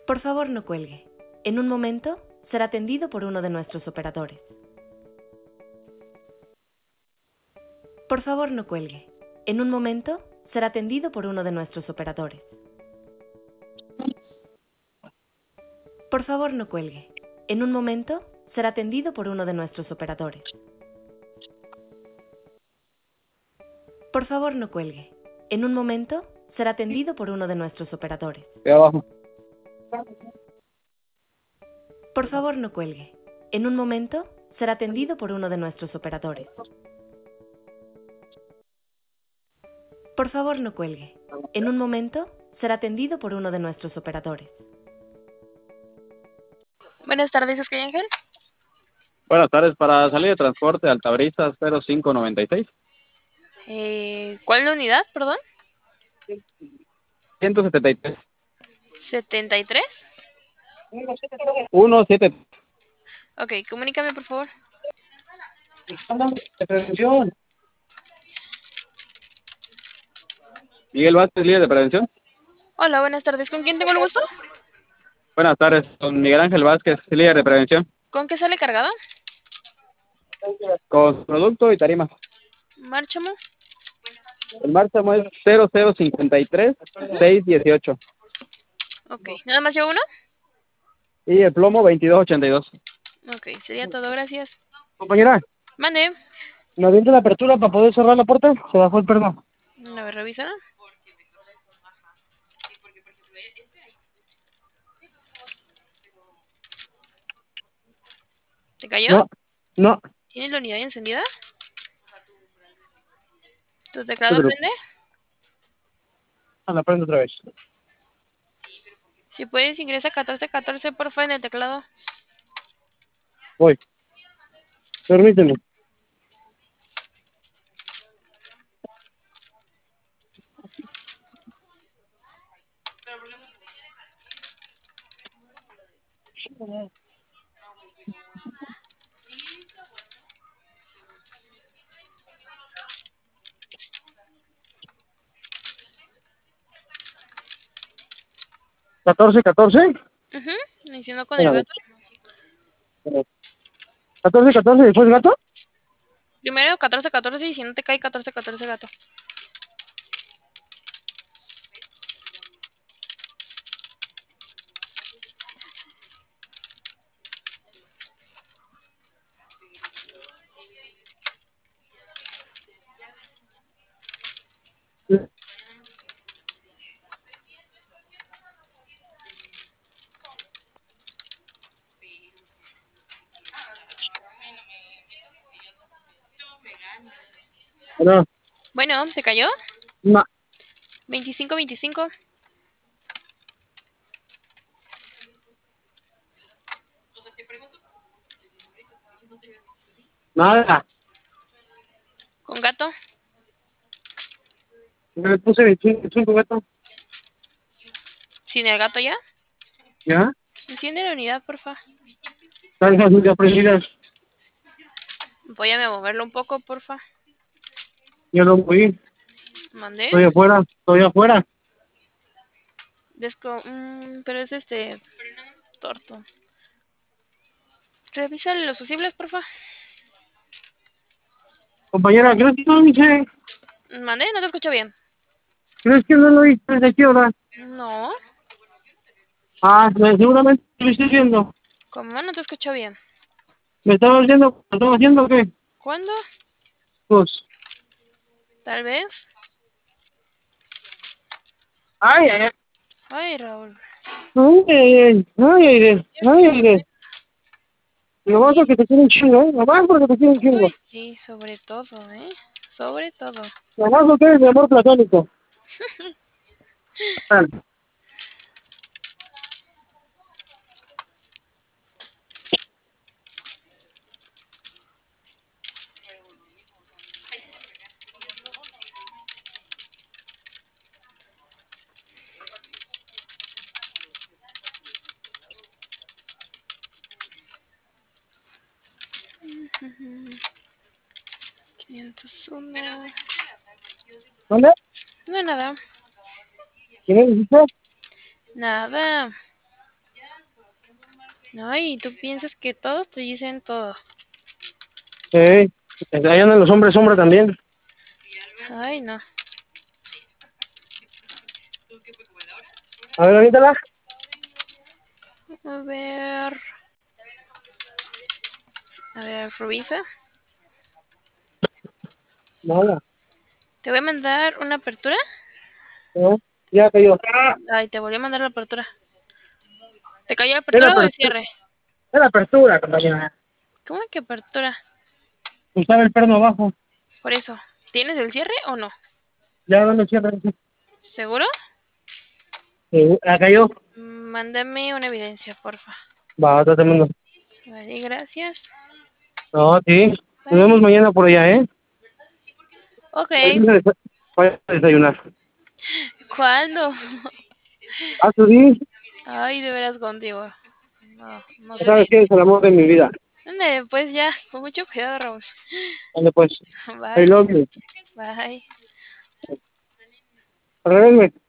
Por favor, no cuelgue. En un momento será atendido por uno de nuestros operadores. Por favor, no cuelgue. En un momento será atendido por uno de nuestros operadores. Por favor, no cuelgue. En un momento será atendido por uno de nuestros operadores. Por favor, no cuelgue. En un momento será atendido por uno de nuestros operadores. De abajo. Por favor, no cuelgue. En un momento será atendido por uno de nuestros operadores. Por favor, no cuelgue. En un momento será atendido por uno de nuestros operadores. Buenas tardes, ¿es que hay Ángel? Buenas tardes, para salir de transporte Altabrisa 0596. ¿Cuál es la unidad, perdón? 173. 73. 173. Ok, comunícame, por favor. De prevención. Miguel Vázquez, líder de prevención. Hola, buenas tardes. ¿Con quién tengo el gusto? Buenas tardes, con Miguel Ángel Vázquez, líder de prevención. ¿Con qué sale cargada? Con producto y tarima. Márchamo. El márchamo es 0053-618. Ok, ¿nada más llevo uno? Y el plomo 2282. Ok, sería todo, gracias. Compañera, Mande. ¿nos avienta la apertura para poder cerrar la puerta? Se bajó el perno. A ver, revisa. ¿Te cayó? No, no. ¿Tienes la unidad encendida? ¿Tu teclado prende? La prendo otra vez. Si puedes, ingresa 1414, porfa, en el teclado. Voy. Permíteme. ¿14-14? Iniciando con el gato. 14-14 y después gato. Primero 1414 y si no te cae 1414 gato. No. Bueno, ¿te cayó? No. 2525. Nada. ¿Con gato? Me puse 25 gato. ¿Sin el gato ya? ¿Ya? Enciende la unidad, porfa. Salgas muy aprendidas. Apóyame a moverlo un poco, porfa. Yo no voy. Mandé. Estoy afuera. Estoy afuera. Pero es torto. Revisa los fusibles, porfa. Compañera, ¿crees que no lo hice? Mandé, no te escucho bien. ¿Crees que no lo hice desde aquí ahora? No. Seguramente lo estoy haciendo. ¿Cómo? No te escucho bien. ¿Me estaba haciendo o qué? ¿Cuándo? Pues. Tal vez. Ay, ay, ay. Ay, Raúl. Ay, ay, ay. Ay, ay, ay. Lo más porque te quiero un chingo, ¿eh? Lo más porque te quiero un chingo. Uy, sí, sobre todo, ¿eh? Sobre todo. Lo más porque eres de amor platónico. Ah. Ujú. 501. ¿Dónde? No, nada. ¿Qué necesitas? Nada. Ay, tú piensas que todos te dicen todo. Ahí andan los hombres sombra también. Ay, no. A ver, avíntala. A ver. A ver, revisa. Nada. Te voy a mandar una apertura. No, ya cayó. Ay, te volví a mandar la apertura. ¿Te cayó la Era apertura o el apertura, cierre? era apertura, compañera. ¿Cómo que apertura? Usaba el perno abajo. Por eso. ¿Tienes el cierre o no? Ya dame cierre. ¿Seguro? Cayó. Mándame una evidencia, porfa. Va, está tremendo. Vale, gracias. No, sí. Nos Bye. vemos mañana por allá, ¿eh? Ok. Vaya a desayunar. ¿Cuándo? Ah, tú sí. Ay, de veras contigo. No, no sé. Sabes que es el amor de mi vida. Ándale, pues ya. Con mucho cuidado, Raúl. Dale, pues. I Bye. love you. Bye. Regálame.